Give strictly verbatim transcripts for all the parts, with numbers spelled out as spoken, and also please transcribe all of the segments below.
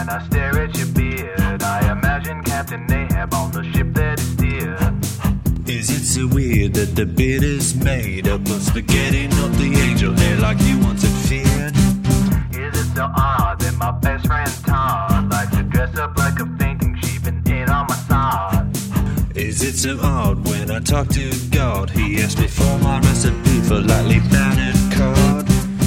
I stare at your beard, I imagine Captain Ahab on the ship that is steer. Is it so weird that the beard is made up of spaghetti, not the angel hair like you once had feared? Is it so odd that my best friend Todd likes to dress up like a fainting sheep and eat on my side? Is it so odd when I talk to God, he asks me for my recipe for lightly battered cod?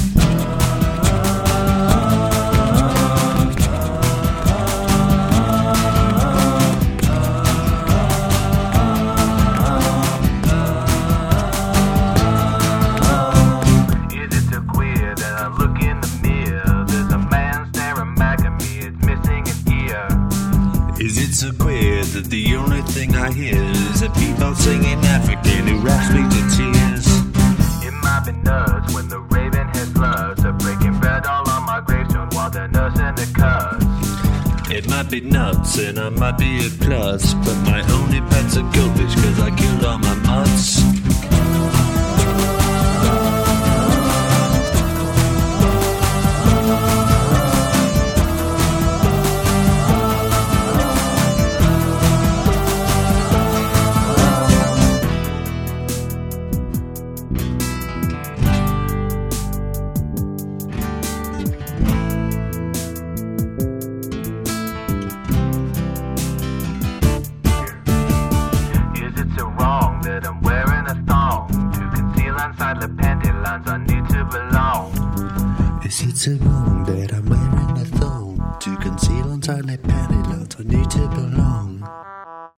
Is it so queer that the only thing I hear is a people singing African who raps me to tears? It might be nuts when the raven has floods are breaking bread all on my gravestone while they're nursing the cuts. It might be nuts and I might be a plus, but my only pet's a goldfish cause I killed all my mutts.